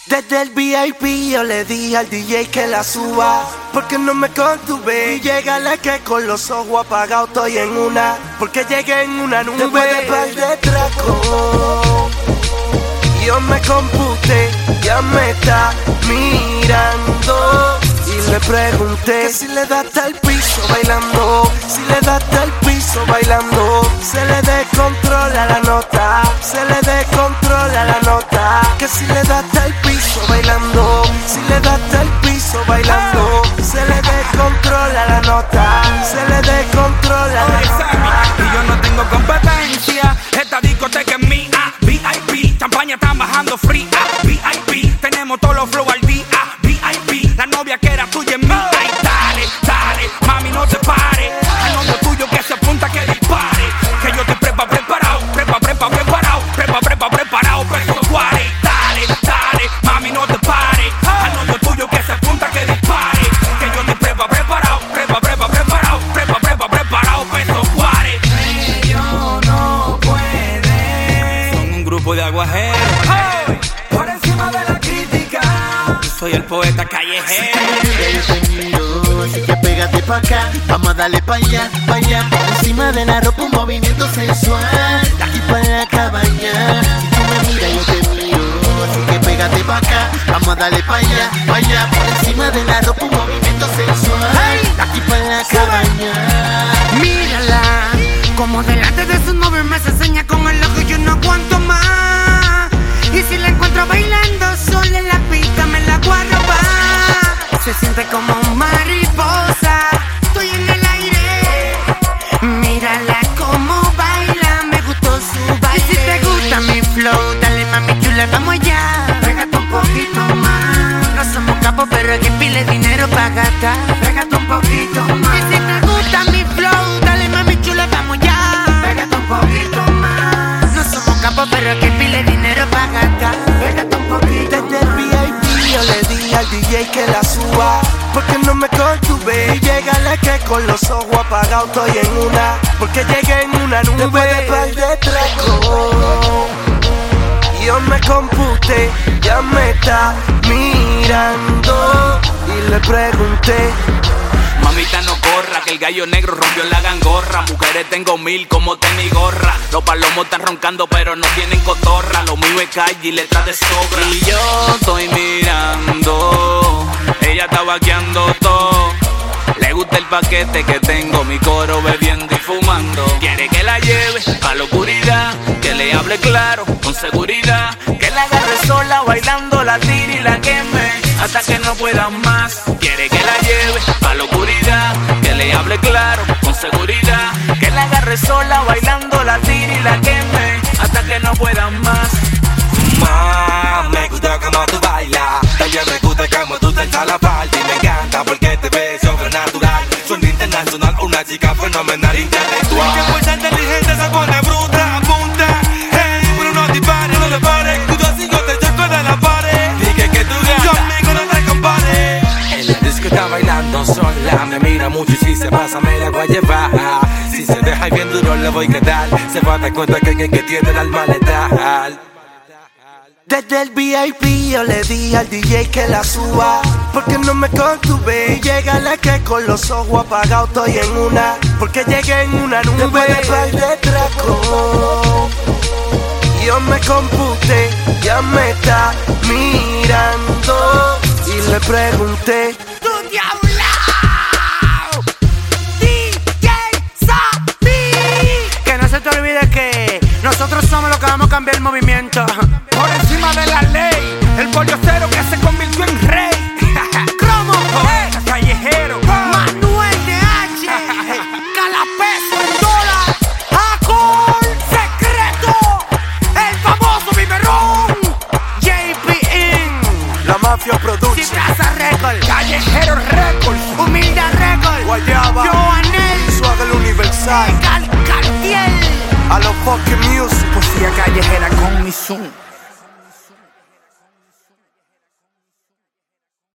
Desde el VIP yo le dije al DJ que la suba, porque no me contuve y llegale que con los ojos apagados estoy en una, porque llegué en una nube de par de traco. Yo me computé, ya me está mirando y le pregunté que si le da hasta el piso bailando, si le da hasta el piso bailando, se le descontrola la nota, se le descontrola la nota, que si le da hasta el piso bailando, si le da hasta el piso bailando, se le descontrola la nota, se le descontrola la nota. Y yo no tengo competencia, esta discoteca es mía. VIP, champaña está bajando fría. VIP, tenemos todos los flow al día. VIP, la novia que era tuya es mía. Ay, dale, dale, mami no te pares. Al novio tuyo que se apunta que dispare. Que yo te preparado, preparado, peso guare. Dale, dale, mami no te pares. Al novio tuyo que se apunta que dispare. Que yo te preparado, peso guare. Ellos no pueden. Son un grupo de aguajeros. Hey, por encima de la crítica. Yo soy el poeta callejero. Yo te miro, así que pégate pa' acá. Vamos a darle pa' allá, pa' allá. Por encima de la ropa un movimiento sensual. De aquí para la cabaña. Si tú me miras yo te miro, así que pégate pa' acá. Vamos a darle pa' allá, pa' allá. Por encima de la ropa un movimiento sensual. De aquí para la cabaña. Mírala, como delante de su novio me se enseña con el ojo, yo no aguanto más. Y si la encuentro bailando sola en la pista me la voy a robar. Se siente como mariposa, estoy en el aire. Mírala como baila, me gustó su baile. Y si te gusta mi flow, dale mami chula, vamos allá. Pégate un poquito más. No somos capos, pero hay que pile dinero pa' gastar. Pégate un poquito más. Y si te gusta mi flow, dale mami chula, vamos allá. Pégate un poquito más. No somos capos, pero hay que pile dinero pa' gastar. Pégate un poquito más. Desde el VIP yo le dije al DJ que la suba, porque no me contuve y llegale que con los ojos apagados estoy en una, porque llegué en una nube de par de traco. Yo me computé, ya me está mirando y le pregunté. Mamita no corra, que el gallo negro rompió la gangorra. Mujeres tengo 1000 como tenis gorra. Los palomos están roncando pero no tienen cotorra. Lo mío es calle y letras de sobra. Y yo estoy mirando, ella está vaqueando todo. Le gusta el paquete que tengo, mi coro bebiendo y fumando. Quiere que la lleve a la oscuridad, que le hable claro, con seguridad. Que la agarre sola bailando, la tire y la queme hasta que no pueda más. Quiere que la lleve a la oscuridad, que le hable claro, con seguridad. Que la agarre sola bailando, la tire y la queme hasta que no pueda más. Me gusta como tú bailas, también me gusta como tú te echas la falda. Y me encanta porque te ves sobrenatural. Suena internacional, una chica fenomenal, intelectual. Que fuerza inteligente se pone bruta, apunta. Hey, pero no te pares, no te pares. Tú así no te choco de la pared. Dije que tú ganas, conmigo no te compares. En la disco está bailando sola, me mira mucho y si se pasa me la voy a llevar. Si se deja bien duro le voy a dar. Se va a dar cuenta que tiene el alma letal. Desde el VIP yo le dije al DJ que la suba, porque no me contuve y llegale que con los ojos apagados estoy en una, porque llegué en una nube de par de traco. Yo me computé, ya me está mirando y le pregunté. ¡Tu diablao! DJ Sabi. Que no se te olvide que nosotros somos los que vamos a cambiar el movimiento. Por encima de la ley, el pollocero que se convirtió en rey. Cromo, Poeta callejero, Manuel de H, Calapeso en dólar, Acol Secreto, el famoso biberón, JP In, La Mafia Production, Cibraza Record, Callejero Records, Humilde Record, Guayaba, Joanel, Swagger Universal, Cartier. a los fucking music. poesía callejera con mi zoom.